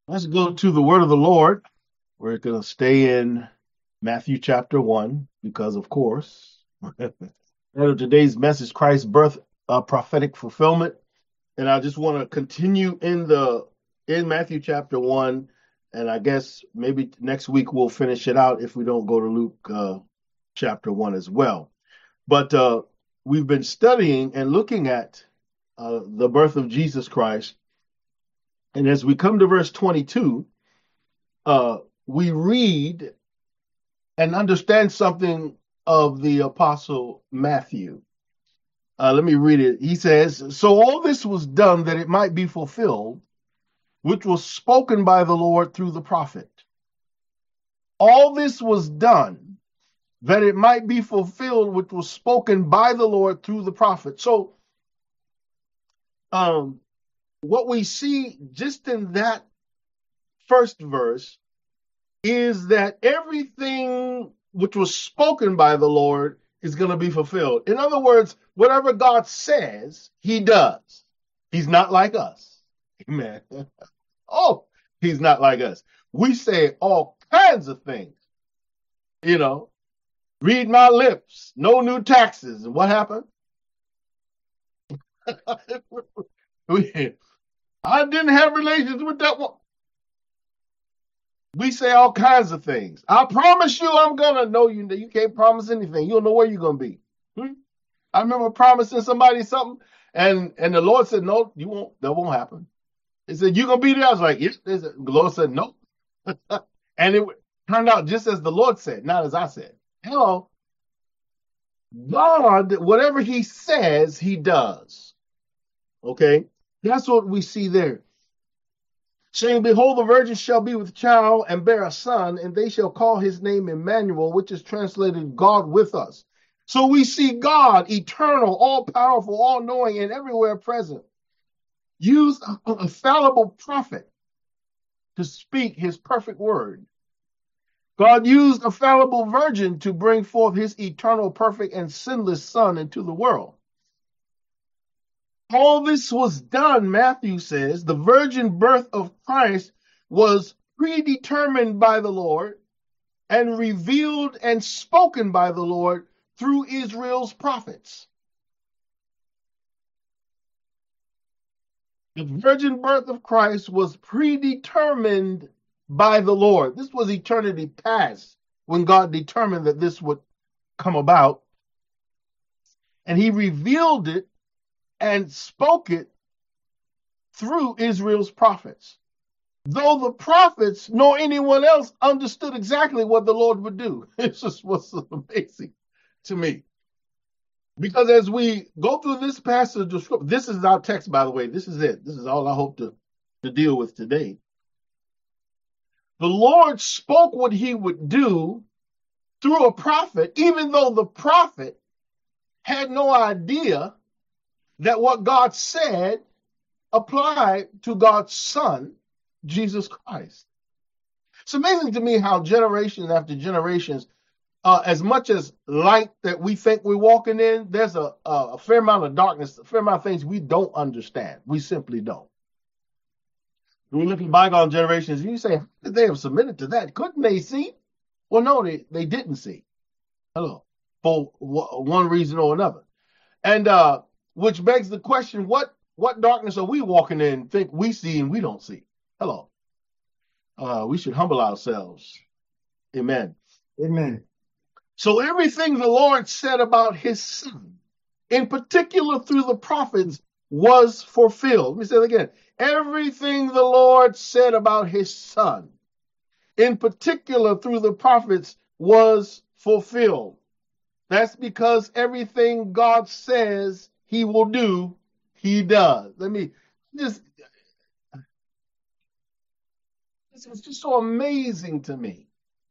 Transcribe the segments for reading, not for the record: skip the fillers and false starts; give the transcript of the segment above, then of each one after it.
Let's go to the word of the Lord. We're going to stay in Matthew chapter 1 because, of course, today's message, Christ's birth, prophetic fulfillment. And I just want to continue in Matthew chapter 1. And I guess maybe next week we'll finish it out if we don't go to Luke chapter 1 as well. But we've been studying and looking at the birth of Jesus Christ. And as we come to verse 22, we read and understand something of the apostle Matthew. Let me read it. He says, "So all this was done that it might be fulfilled, which was spoken by the Lord through the prophet." All this was done that it might be fulfilled, which was spoken by the Lord through the prophet. So, what we see just in that first verse is that everything which was spoken by the Lord is going to be fulfilled. In other words, whatever God says, he does. He's not like us. Amen. Oh, he's not like us. We say all kinds of things. Read my lips, no new taxes. And what happened? I didn't have relations with that one. We say all kinds of things. I promise you I'm going to know you. You can't promise anything. You don't know where you're going to be. I remember promising somebody something, and the Lord said, no, you won't. That won't happen. He said, you're going to be there. I was like, yes. The Lord said, no. And it turned out just as the Lord said, not as I said. Hello. God, whatever he says, he does. Okay? That's what we see there. Saying, behold, the virgin shall be with child and bear a son, and they shall call his name Emmanuel, which is translated God with us. So we see God, eternal, all-powerful, all-knowing, and everywhere present, use a fallible prophet to speak his perfect word. God used a fallible virgin to bring forth his eternal, perfect, and sinless son into the world. All this was done, Matthew says, the virgin birth of Christ was predetermined by the Lord and revealed and spoken by the Lord through Israel's prophets. The virgin birth of Christ was predetermined by the Lord. This was eternity past when God determined that this would come about. And he revealed it and spoke it through Israel's prophets. Though the prophets nor anyone else understood exactly what the Lord would do. It's just what's amazing to me. Because as we go through this passage of scripture, this is our text, by the way. This is it. This is all I hope to deal with today. The Lord spoke what he would do through a prophet, even though the prophet had no idea that what God said applied to God's Son, Jesus Christ. It's amazing to me how generations after generations, as much as light that we think we're walking in, there's a fair amount of darkness, a fair amount of things we don't understand. We simply don't. When we look at bygone generations, you say, how could they have submitted to that? Couldn't they see? Well, no, they didn't see. Hello. For one reason or another. And which begs the question, what darkness are we walking in, think we see and we don't see? Hello. We should humble ourselves. Amen. Amen. So everything the Lord said about his son, in particular through the prophets, was fulfilled. Let me say it again. Everything the Lord said about his son, in particular through the prophets, was fulfilled. That's because everything God says he will do, he does. Let me just, it's just so amazing to me.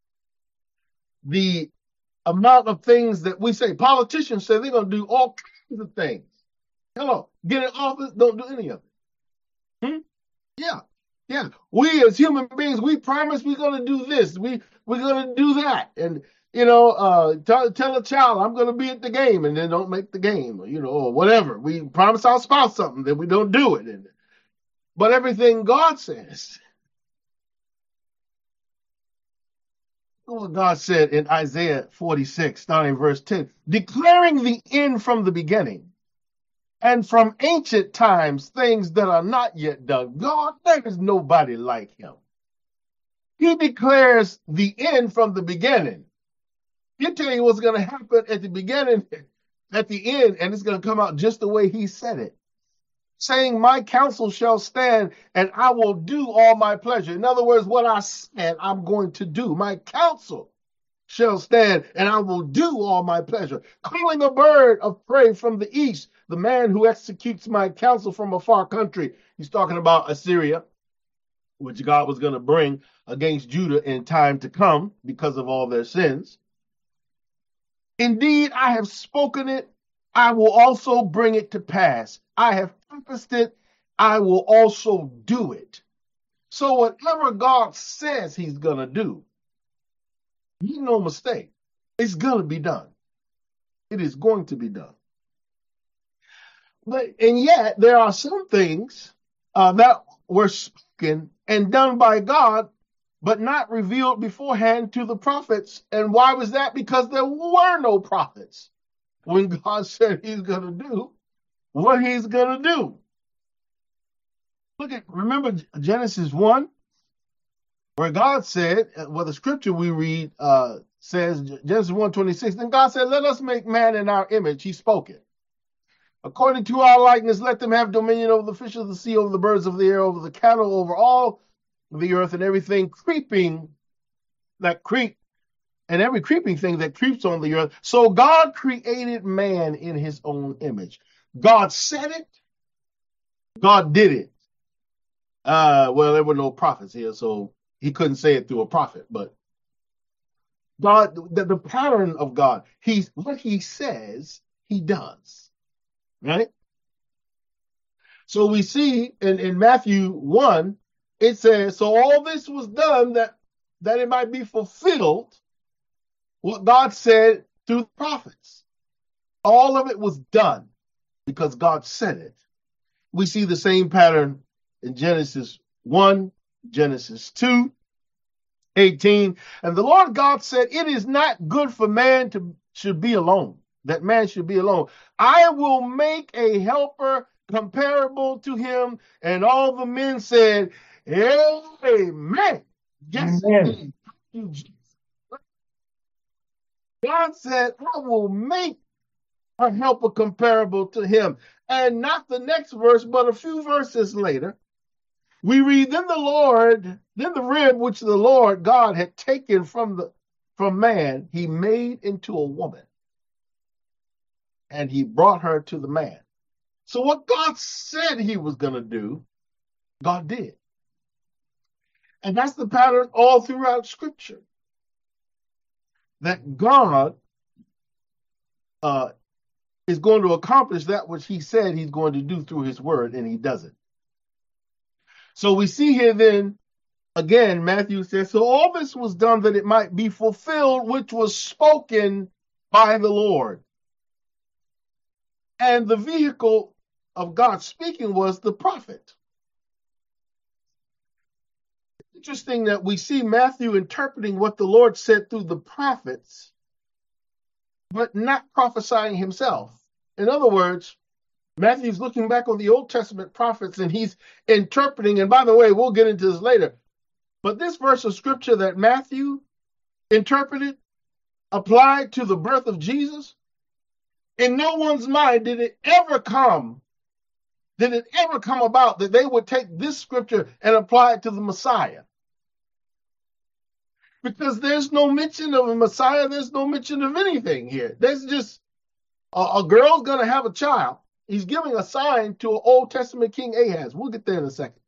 The amount of things that we say, politicians say they're going to do all kinds of things. Hello, get in office, don't do any of it. Yeah. We as human beings, we promise we're going to do this, we're going to do that, and tell a child I'm going to be at the game, and then don't make the game, or whatever. We promise our spouse something, then we don't do it. But everything God says, what God said in Isaiah 46, starting verse 10, declaring the end from the beginning, and from ancient times things that are not yet done. God, there is nobody like him. He declares the end from the beginning. He'll tell you what's going to happen at the beginning, at the end, and it's going to come out just the way he said it. Saying, my counsel shall stand, and I will do all my pleasure. In other words, what I said, I'm going to do. My counsel shall stand, and I will do all my pleasure. Calling a bird of prey from the east, the man who executes my counsel from a far country. He's talking about Assyria, which God was going to bring against Judah in time to come because of all their sins. Indeed, I have spoken it. I will also bring it to pass. I have purposed it. I will also do it. So whatever God says he's going to do, make no mistake, it's going to be done. It is going to be done. And yet, there are some things that were spoken and done by God, but not revealed beforehand to the prophets. And why was that? Because there were no prophets when God said he's going to do what he's going to do. Remember Genesis 1, where God said, well, the scripture we read says, Genesis 1:26, then God said, let us make man in our image. He spoke it. According to our likeness, let them have dominion over the fish of the sea, over the birds of the air, over the cattle, over all the earth, and everything creeping that creep, and every creeping thing that creeps on the earth. So God created man in his own image. God said it. God did it. Well, there were no prophets here, so he couldn't say it through a prophet, but God, the pattern of God, what he says, he does. Right? So we see in Matthew 1, it says, so all this was done that it might be fulfilled what God said through the prophets. All of it was done because God said it. We see the same pattern in Genesis 1, Genesis 2, 18. And the Lord God said, it is not good for man should be alone, that man should be alone. I will make a helper comparable to him. And all the men said, amen. Yes, amen. God said, I will make a helper comparable to him. And not the next verse, but a few verses later, we read, then the rib which the Lord God had taken from man, he made into a woman. And he brought her to the man. So what God said he was going to do, God did. And that's the pattern all throughout Scripture. That God is going to accomplish that which he said he's going to do through his word, and he does it. So we see here then, again, Matthew says, so all this was done that it might be fulfilled, which was spoken by the Lord. And the vehicle of God speaking was the prophet. Interesting that we see Matthew interpreting what the Lord said through the prophets, but not prophesying himself. In other words, Matthew's looking back on the Old Testament prophets and he's interpreting, and by the way, we'll get into this later, but this verse of scripture that Matthew interpreted, applied to the birth of Jesus, in no one's mind did it ever come about that they would take this scripture and apply it to the Messiah. Because there's no mention of a Messiah, there's no mention of anything here. There's just a girl's going to have a child. He's giving a sign to an Old Testament King Ahaz. We'll get there in a second.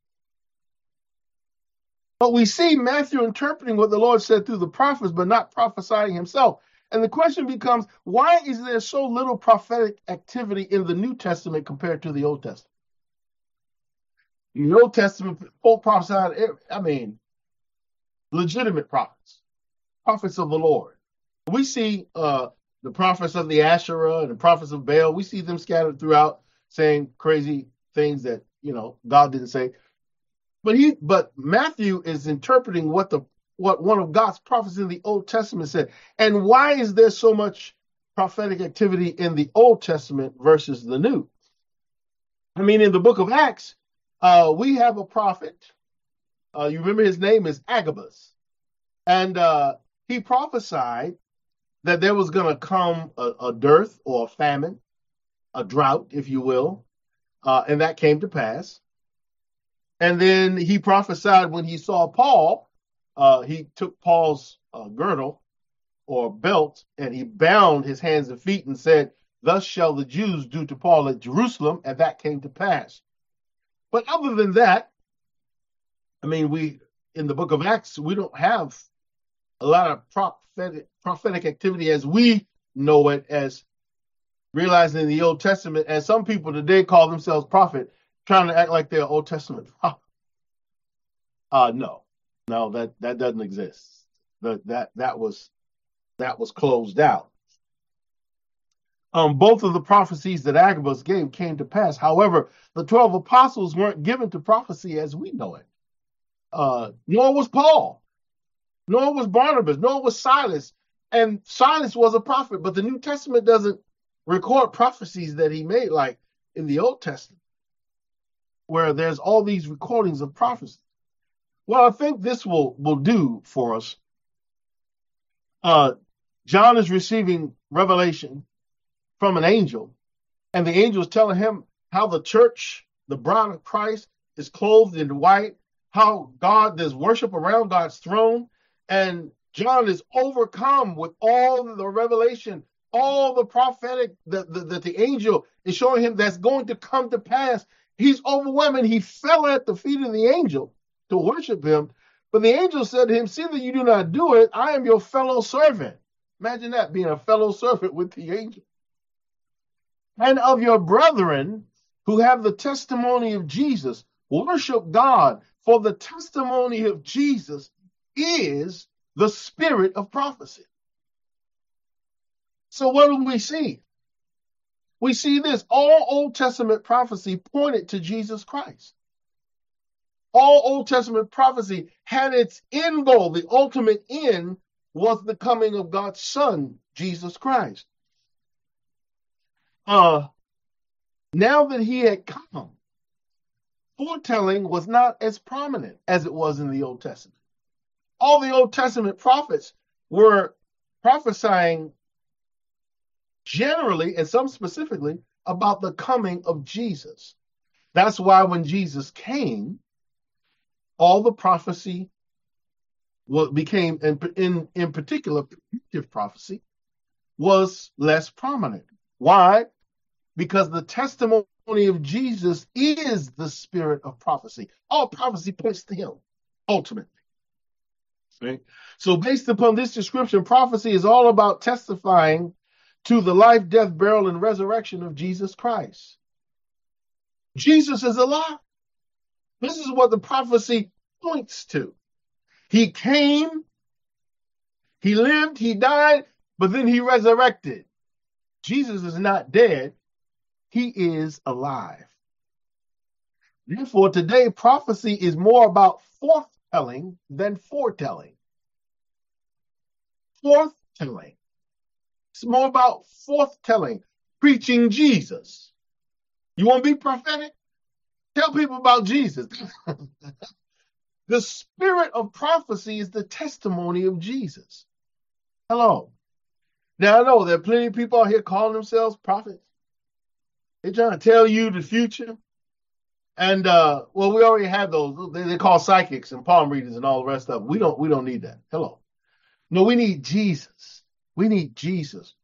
But we see Matthew interpreting what the Lord said through the prophets, but not prophesying himself. And the question becomes, why is there so little prophetic activity in the New Testament compared to the Old Testament? In the Old Testament, people prophesied, legitimate prophets of the Lord. We see the prophets of the Asherah and the prophets of Baal, we see them scattered throughout saying crazy things that, God didn't say. But Matthew is interpreting what what one of God's prophets in the Old Testament said. And why is there so much prophetic activity in the Old Testament versus the New? I mean, in the book of Acts, we have a prophet. You remember his name is Agabus. And he prophesied that there was going to come a dearth or a famine, a drought, if you will. And that came to pass. And then he prophesied when he saw Paul, he took Paul's girdle or belt and he bound his hands and feet and said, "Thus shall the Jews do to Paul at Jerusalem," and that came to pass. But other than that, I mean, in the book of Acts, we don't have a lot of prophetic activity as we know it, as realizing in the Old Testament, as some people today call themselves prophet, trying to act like they're Old Testament prophet. No, that doesn't exist. That was closed out. Both of the prophecies that Agabus gave came to pass. However, the 12 apostles weren't given to prophecy as we know it. Nor was Paul, nor was Barnabas, nor was Silas. And Silas was a prophet, but the New Testament doesn't record prophecies that he made like in the Old Testament, where there's all these recordings of prophecy. Well, I think this will do for us. John is receiving revelation from an angel, and the angel is telling him how the church, the bride of Christ, is clothed in white, how there's worship around God's throne, and John is overcome with all the revelation, all the prophetic that the angel is showing him that's going to come to pass. He's overwhelmed, and he fell at the feet of the angel to worship him. But the angel said to him, "See that you do not do it. I am your fellow servant." Imagine that, being a fellow servant with the angel. "And of your brethren who have the testimony of Jesus, worship God, for the testimony of Jesus is the spirit of prophecy." So what do we see? We see this. All Old Testament prophecy pointed to Jesus Christ. All Old Testament prophecy had its end goal. The ultimate end was the coming of God's Son, Jesus Christ. Now that he had come, foretelling was not as prominent as it was in the Old Testament. All the Old Testament prophets were prophesying generally, and some specifically, about the coming of Jesus. That's why when Jesus came, all the prophecy became, in particular, predictive prophecy, was less prominent. Why? Because the testimony of Jesus is the spirit of prophecy. All prophecy points to him, ultimately. Right? So based upon this description, prophecy is all about testifying to the life, death, burial, and resurrection of Jesus Christ. Jesus is alive. This is what the prophecy points to. He came, he lived, he died, but then he resurrected. Jesus is not dead. He is alive. Therefore, today, prophecy is more about forthtelling than foretelling. Forthtelling. It's more about forthtelling, preaching Jesus. You want to be prophetic? Tell people about Jesus. The spirit of prophecy is the testimony of Jesus. Hello. Now, I know there are plenty of people out here calling themselves prophets. They're trying to tell you the future. And, well, we already have those. They call psychics and palm readers and all the rest of them. We don't need that. Hello. No, we need Jesus. We need Jesus.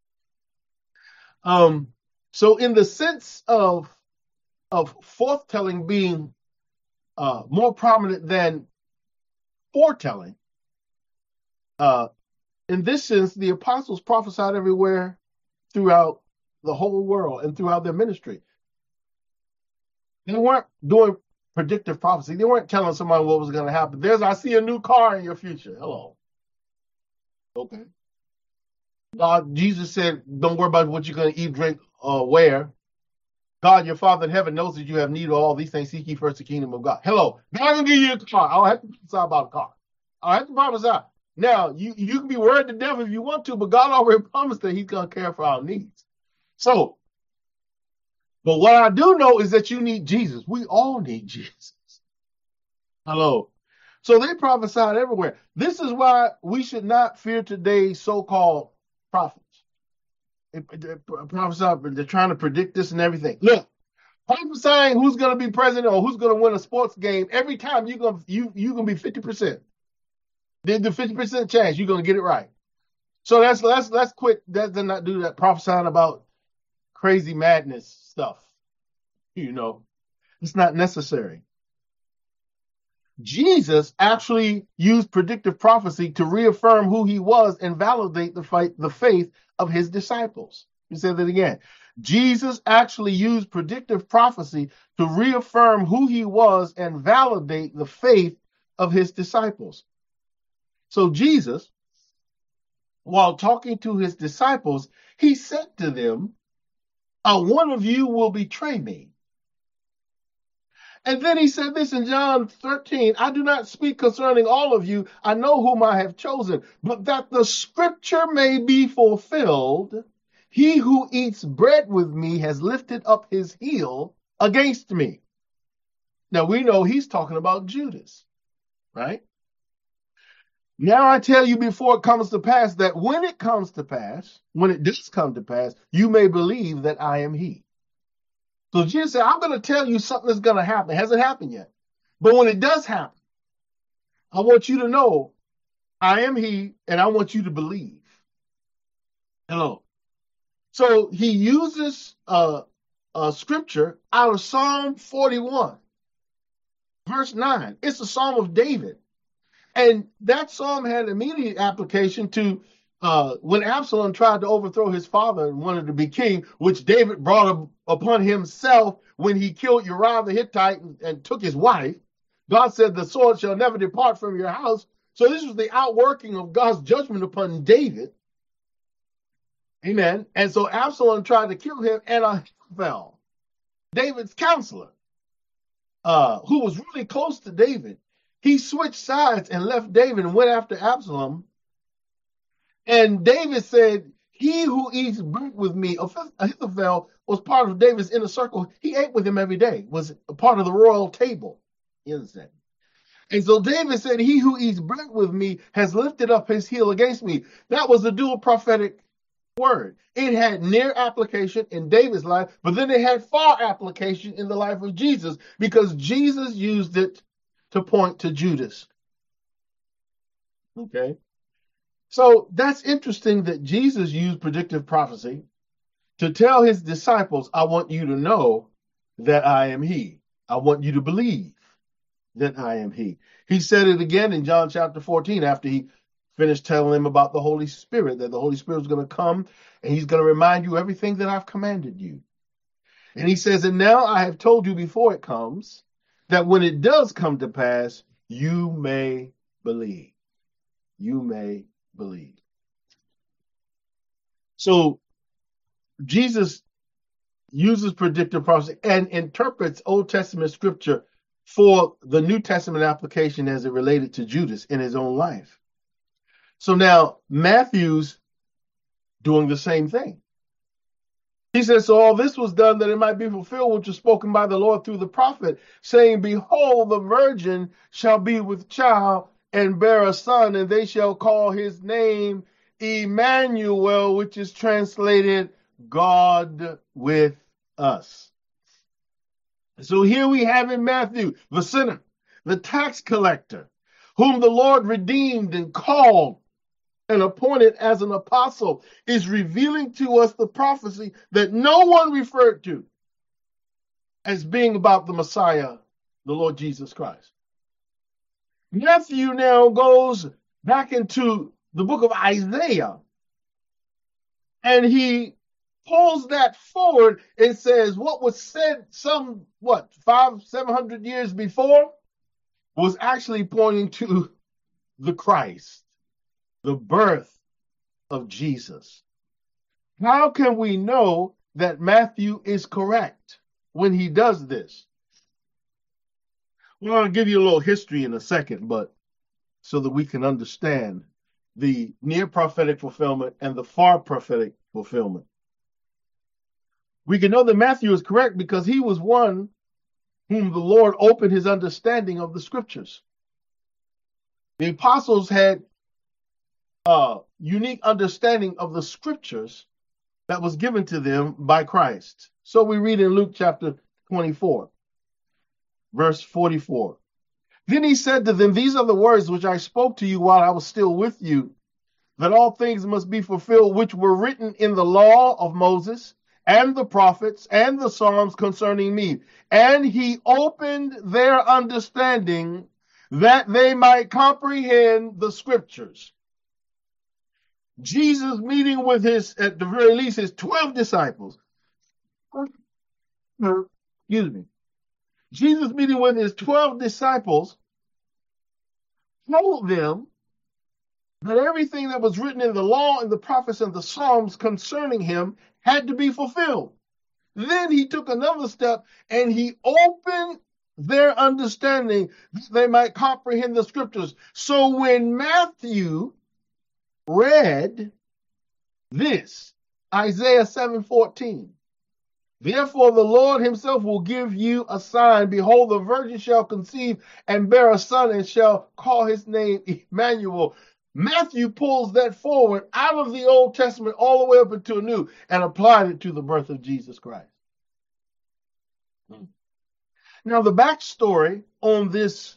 So in the sense of forthtelling being more prominent than foretelling, in this sense, the apostles prophesied everywhere throughout the whole world and throughout their ministry. They weren't doing predictive prophecy. They weren't telling somebody what was going to happen. I see a new car in your future. Hello. Okay. Jesus said, don't worry about what you're going to eat, drink, or wear. God, your Father in heaven, knows that you have need of all these things. Seek ye first the kingdom of God. Hello. God will give you a car. I don't have to prophesy about a car. I have to prophesy. Now, you can be worried to death if you want to, but God already promised that he's going to care for our needs. So, but what I do know is that you need Jesus. We all need Jesus. Hello. So they prophesied everywhere. This is why we should not fear today's so-called prophets. They prophesy, they're trying to predict this and everything. Look, prophesying who's going to be president or who's going to win a sports game, every time you're going to be 50%. There's the 50% chance you're going to get it right. So let's quit. Let's not do that prophesying about crazy madness stuff. It's not necessary. Jesus actually used predictive prophecy to reaffirm who he was and validate the faith of his disciples. Let me say that again. Jesus actually used predictive prophecy to reaffirm who he was and validate the faith of his disciples. So Jesus, while talking to his disciples, he said to them, one of you will betray me. And then he said this in John 13, I do not speak concerning all of you. I know whom I have chosen, but that the scripture may be fulfilled, he who eats bread with me has lifted up his heel against me. Now we know he's talking about Judas, right? Now I tell you before it comes to pass that when it comes to pass, when it does come to pass, you may believe that I am he. So Jesus said, I'm going to tell you something that's going to happen. It hasn't happened yet. But when it does happen, I want you to know I am he, and I want you to believe. Hello. So he uses a scripture out of Psalm 41, verse 9. It's a Psalm of David. And that psalm had immediate application to when Absalom tried to overthrow his father and wanted to be king, which David brought upon himself when he killed Uriah the Hittite and took his wife. God said, the sword shall never depart from your house. So this was the outworking of God's judgment upon David. Amen. And so Absalom tried to kill him, and Ahithophel, David's counselor, who was really close to David, he switched sides and left David and went after Absalom. And David said, he who eats bread with me, Ahithophel was part of David's inner circle. He ate with him every day, was a part of the royal table. You understand? And so David said, he who eats bread with me has lifted up his heel against me. That was the dual prophetic word. It had near application in David's life, but then it had far application in the life of Jesus, because Jesus used it to point to Judas. Okay. So that's interesting that Jesus used predictive prophecy to tell his disciples, I want you to know that I am he. I want you to believe that I am he. He said it again in John chapter 14 after he finished telling them about the Holy Spirit, that the Holy Spirit is going to come and he's going to remind you everything that I've commanded you. And he says, and now I have told you before it comes, that when it does come to pass, you may believe. You may believe. So Jesus uses predictive prophecy and interprets Old Testament scripture for the New Testament application as it related to Judas in his own life. So now Matthew's doing the same thing. He says, so all this was done that it might be fulfilled, which was spoken by the Lord through the prophet, saying, behold, the virgin shall be with child and bear a son, and they shall call his name Emmanuel, which is translated God with us. So here we have in Matthew, the sinner, the tax collector, whom the Lord redeemed and called and appointed as an apostle, is revealing to us the prophecy that no one referred to as being about the Messiah, the Lord Jesus Christ. Matthew now goes back into the book of Isaiah, and he pulls that forward and says what was said 500-700 years before was actually pointing to the Christ, the birth of Jesus. How can we know that Matthew is correct when he does this? Well, I'll give you a little history in a second, but so that we can understand the near prophetic fulfillment and the far prophetic fulfillment. We can know that Matthew is correct because he was one whom the Lord opened his understanding of the scriptures. The apostles had a unique understanding of the scriptures that was given to them by Christ. So we read in Luke chapter 24, verse 44. Then he said to them, "These are the words which I spoke to you while I was still with you, that all things must be fulfilled which were written in the law of Moses and the prophets and the Psalms concerning me." And he opened their understanding that they might comprehend the scriptures. Jesus meeting with at the very least, his 12 disciples. Excuse me. Jesus meeting with his 12 disciples told them that everything that was written in the law and the prophets and the Psalms concerning him had to be fulfilled. Then he took another step and he opened their understanding that they might comprehend the scriptures. So when Matthew read this, Isaiah 7:14, "Therefore the Lord himself will give you a sign. Behold, the virgin shall conceive and bear a son and shall call his name Emmanuel." Matthew pulls that forward out of the Old Testament all the way up into the New and applied it to the birth of Jesus Christ. Now, the backstory on this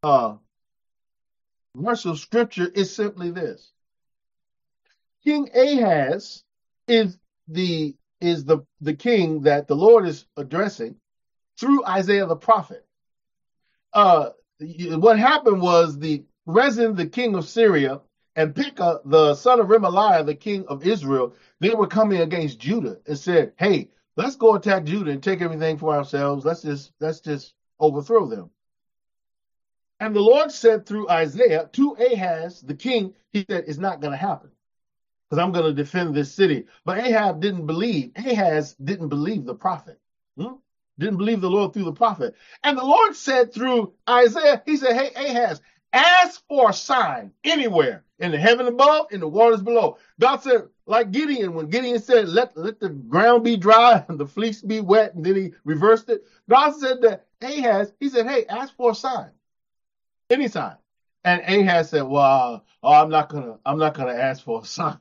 verse of scripture is simply this. King Ahaz is the king that the Lord is addressing through Isaiah the prophet. What happened was Rezin, the king of Syria, and Pekah, the son of Remaliah, the king of Israel, they were coming against Judah and said, "Hey, let's go attack Judah and take everything for ourselves. Let's just overthrow them." And the Lord said through Isaiah to Ahaz, the king, he said, "It's not going to happen because I'm going to defend this city." But Ahaz didn't believe the prophet. Didn't believe the Lord through the prophet. And the Lord said through Isaiah, he said, "Hey, Ahaz, ask for a sign anywhere in the heaven above, in the waters below." God said, like Gideon, when Gideon said, let the ground be dry and the fleece be wet, and then he reversed it. God said that Ahaz, he said, "Hey, ask for a sign, any sign." And Ahaz said, "Well, I'm not gonna ask for a sign."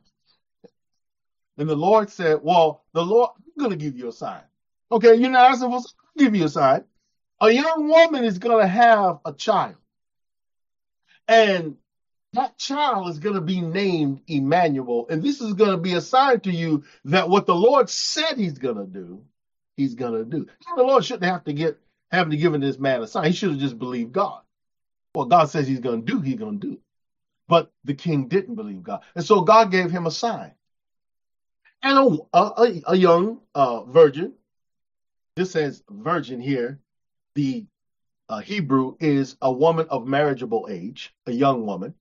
And the Lord said, "I'm gonna give you a sign." "Okay, you're not asking for a sign, I'll give you a sign. A young woman is gonna have a child. And that child is going to be named Emmanuel. And this is going to be a sign to you that what the Lord said he's going to do, he's going to do." The Lord shouldn't have to give this man a sign. He should have just believed God. What God says he's going to do, he's going to do. But the king didn't believe God. And so God gave him a sign. And a young virgin, this says virgin here, the Hebrew is a woman of marriageable age, a young woman.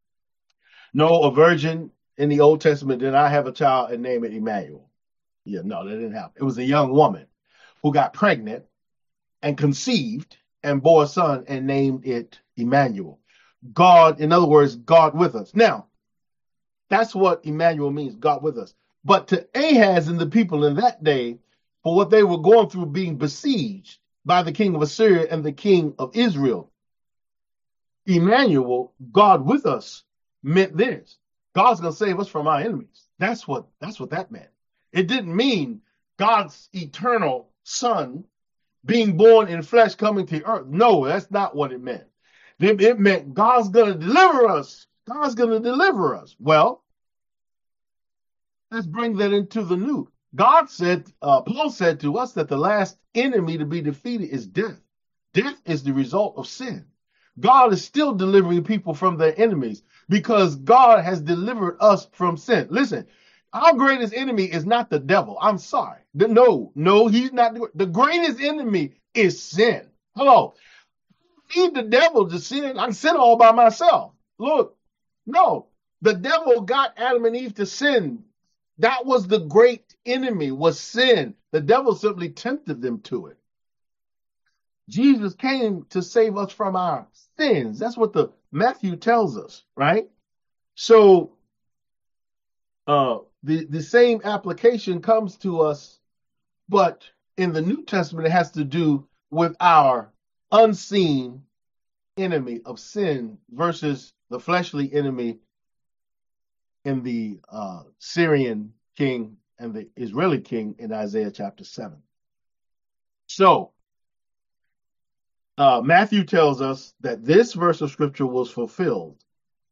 No, a virgin in the Old Testament did not have a child and name it Emmanuel. Yeah, no, that didn't happen. It was a young woman who got pregnant and conceived and bore a son and named it Emmanuel. God, in other words, God with us. Now, that's what Emmanuel means, God with us. But to Ahaz and the people in that day, for what they were going through, being besieged by the king of Assyria and the king of Israel, Emmanuel, God with us, meant this: God's going to save us from our enemies. That's what that meant. It didn't mean God's eternal son being born in flesh coming to earth. No, that's not what it meant. It meant God's going to deliver us. God's going to deliver us. Well, let's bring that into the new. God said, Paul said to us that the last enemy to be defeated is death. Death is the result of sin. God is still delivering people from their enemies because God has delivered us from sin. Listen, our greatest enemy is not the devil. I'm sorry. No, he's not. The greatest enemy is sin. Hello. I need the devil to sin. I can sin all by myself. Look, no, the devil got Adam and Eve to sin. That was the great enemy, was sin. The devil simply tempted them to it. Jesus came to save us from our sins. That's what the Matthew tells us, right? So the same application comes to us, but in the New Testament, it has to do with our unseen enemy of sin versus the fleshly enemy in the Syrian king and the Israeli king in Isaiah chapter 7. So Matthew tells us that this verse of scripture was fulfilled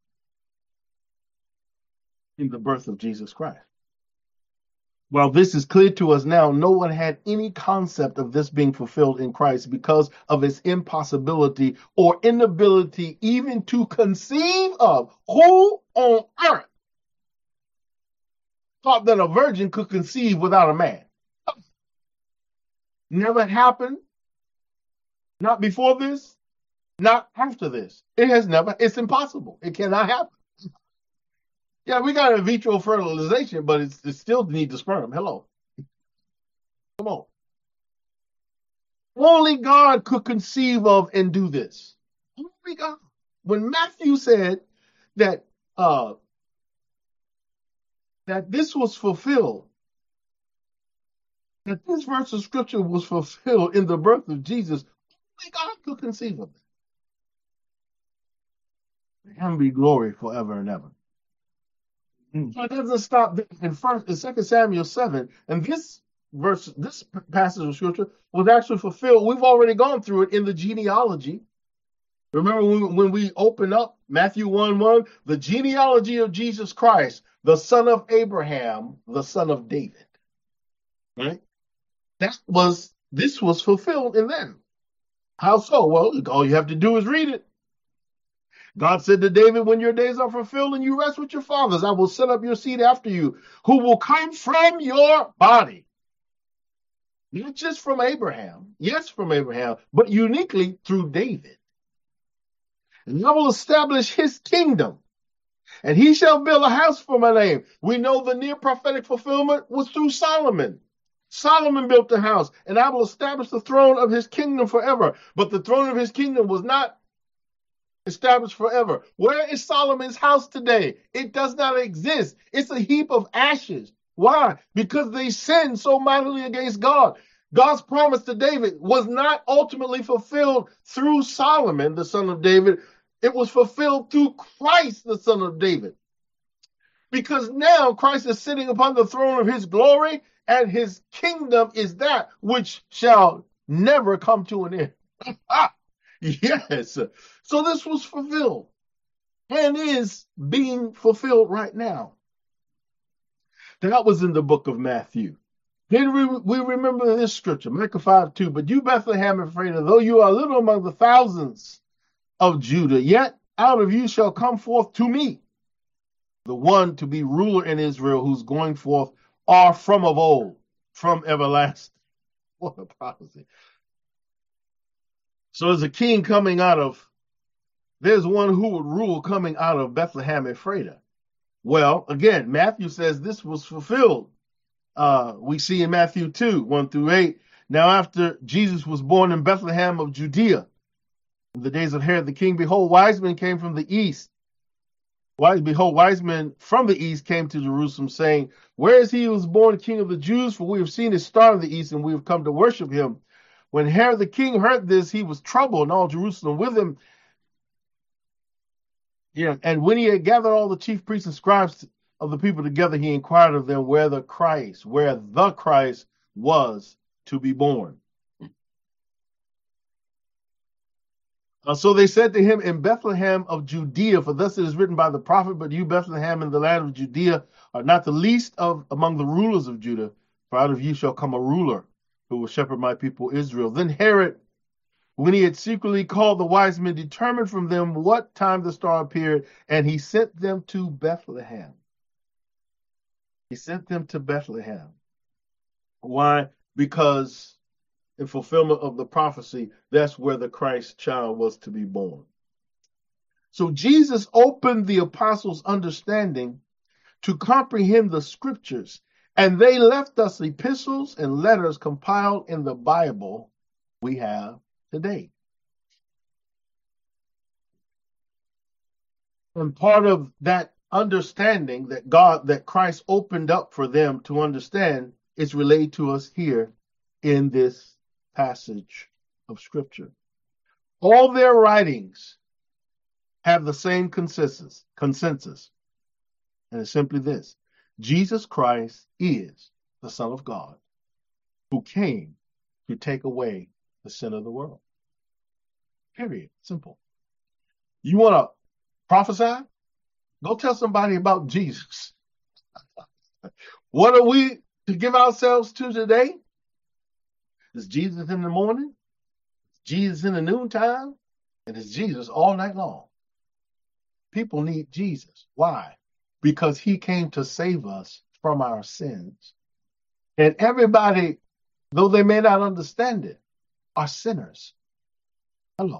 in the birth of Jesus Christ. While this is clear to us now, no one had any concept of this being fulfilled in Christ because of its impossibility or inability even to conceive of. Who on earth thought that a virgin could conceive without a man? Never happened. Not before this, not after this. It has never, it's impossible. It cannot happen. Yeah, we got in vitro fertilization, but it still needs the sperm. Hello. Come on. Only God could conceive of and do this. Only God. When Matthew said that that this was fulfilled, that this verse of scripture was fulfilled in the birth of Jesus, only God could conceive of it. To him be glory forever and ever. So it doesn't stop there. In 2 Samuel 7, and this verse, this passage of scripture was actually fulfilled. We've already gone through it in the genealogy. Remember when we open up Matthew 1:1, the genealogy of Jesus Christ, the son of Abraham, the son of David. Right? This was fulfilled in them. How so? Well, all you have to do is read it. God said to David, when your days are fulfilled and you rest with your fathers, I will set up your seed after you, who will come from your body. Not just from Abraham, yes, from Abraham, but uniquely through David. And I will establish his kingdom, and he shall build a house for my name. We know the near prophetic fulfillment was through Solomon. Solomon built the house, and I will establish the throne of his kingdom forever. But the throne of his kingdom was not established forever. Where is Solomon's house today? It does not exist. It's a heap of ashes. Why? Because they sinned so mightily against God. God's promise to David was not ultimately fulfilled through Solomon, the son of David. It was fulfilled through Christ, the son of David. Because now Christ is sitting upon the throne of his glory, and his kingdom is that which shall never come to an end. Yes. So this was fulfilled and is being fulfilled right now. That was in the book of Matthew. Then we remember this scripture, Micah 5:2. But you, Bethlehem Ephrathah, though you are little among the thousands of Judah, yet out of you shall come forth to me the one to be ruler in Israel, who's going forth are from of old, from everlasting. What a prophecy. So there's a king coming out of, there's one who would rule coming out of Bethlehem Ephrathah. Well, again, Matthew says this was fulfilled. We see in Matthew 2:1-8. Now after Jesus was born in Bethlehem of Judea, in the days of Herod the king, behold, wise men came from the east. Wise men from the east came to Jerusalem, saying, where is he who was born king of the Jews? For we have seen his star in the east, and we have come to worship him. When Herod the king heard this, he was troubled, and all Jerusalem with him. Yeah, and when he had gathered all the chief priests and scribes of the people together, he inquired of them where the Christ was to be born. So they said to him, in Bethlehem of Judea, for thus it is written by the prophet, but you, Bethlehem, in the land of Judea, are not the least among the rulers of Judah, for out of you shall come a ruler who will shepherd my people Israel. Then Herod, when he had secretly called the wise men, determined from them what time the star appeared, and he sent them to Bethlehem. He sent them to Bethlehem. Why? Because in fulfillment of the prophecy, that's where the Christ child was to be born. So Jesus opened the apostles' understanding to comprehend the scriptures, and they left us epistles and letters compiled in the Bible we have today. And part of that understanding that Christ opened up for them to understand is relayed to us here in this passage of Scripture. All their writings have the same consensus, and it's simply this: Jesus Christ is the Son of God who came to take away the sin of the world. Period. Simple. You want to prophesy? Go tell somebody about Jesus. What are we to give ourselves to today? Is Jesus in the morning? Jesus in the noontime? And it's Jesus all night long. People need Jesus. Why? Because he came to save us from our sins. And everybody, though they may not understand it, are sinners. Hello.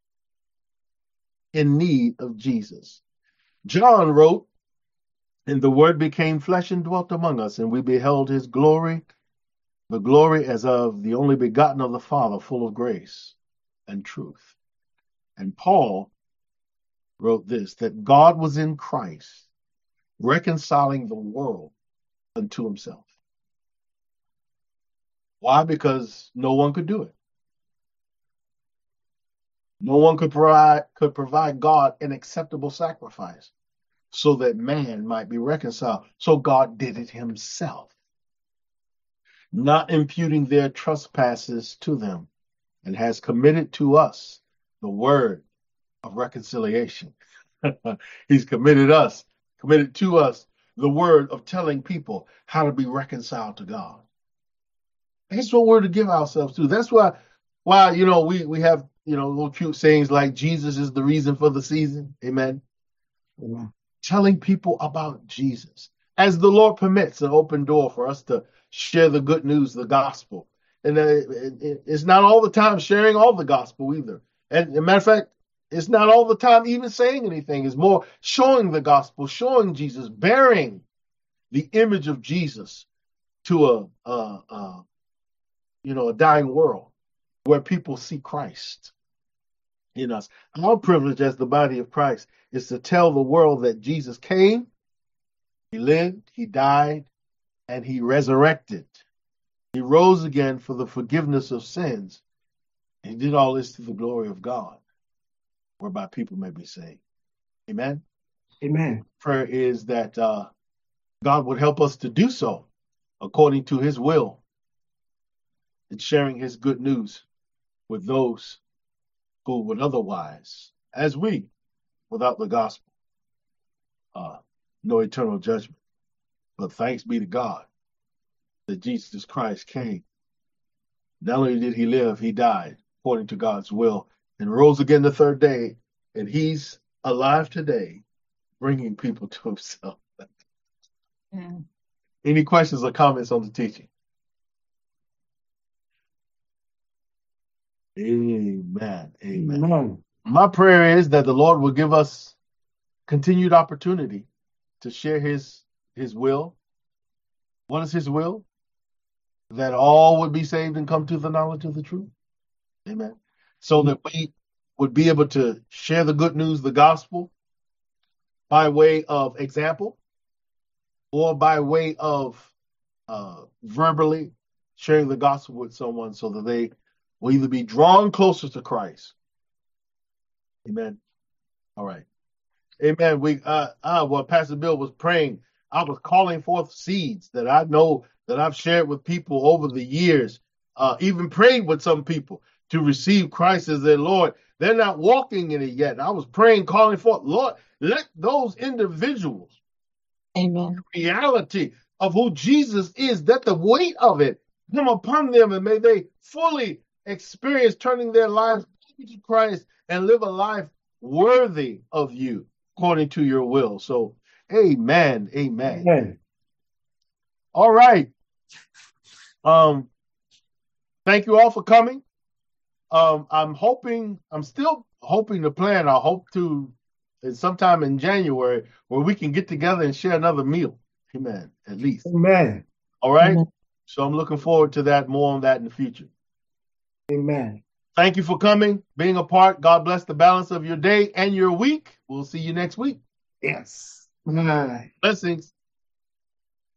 In need of Jesus. John wrote, "And the Word became flesh and dwelt among us, and we beheld his glory, the glory as of the only begotten of the Father, full of grace and truth." And Paul wrote this, that God was in Christ, reconciling the world unto himself. Why? Because no one could do it. No one could provide God an acceptable sacrifice so that man might be reconciled. So God did it himself, not imputing their trespasses to them, and has committed to us the word of reconciliation. He's committed to us the word of telling people how to be reconciled to God. That's what we're to give ourselves to. That's why we have little cute sayings like Jesus is the reason for the season. Amen. Amen. Telling people about Jesus as the Lord permits, an open door for us to share the good news, the gospel. And it's not all the time sharing all the gospel either. And as a matter of fact, it's not all the time even saying anything. It's more showing the gospel, showing Jesus, bearing the image of Jesus to a dying world where people see Christ in us. Our privilege as the body of Christ is to tell the world that Jesus came, he lived, he died, and he resurrected. He rose again for the forgiveness of sins. He did all this to the glory of God, whereby people may be saved. Amen? Amen. Prayer is that God would help us to do so according to his will and sharing his good news with those who would otherwise, as we, without the gospel, no eternal judgment. But thanks be to God that Jesus Christ came. Not only did he live, he died according to God's will and rose again the third day. And he's alive today, bringing people to himself. Any questions or comments on the teaching? Amen. Amen. Amen. My prayer is that the Lord will give us continued opportunity to share his will. What is his will? That all would be saved and come to the knowledge of the truth. Amen. So that we would be able to share the good news, the gospel, by way of example or by way of verbally sharing the gospel with someone so that they will either be drawn closer to Christ. Amen. All right. Amen. While Pastor Bill was praying, I was calling forth seeds that I know that I've shared with people over the years, even prayed with some people to receive Christ as their Lord. They're not walking in it yet. I was praying, calling forth, Lord, let those individuals, Amen, reality of who Jesus is, that the weight of it come upon them, and may they fully experience turning their lives to Christ and live a life worthy of you according to your will. So, amen. Amen. Amen. All right. Thank you all for coming. I'm still hoping to plan. I hope to sometime in January where we can get together and share another meal. Amen. At least. Amen. All right. Amen. So I'm looking forward to that, more on that in the future. Amen. Thank you for coming, being a part. God bless the balance of your day and your week. We'll see you next week. Yes. Bye. Blessings.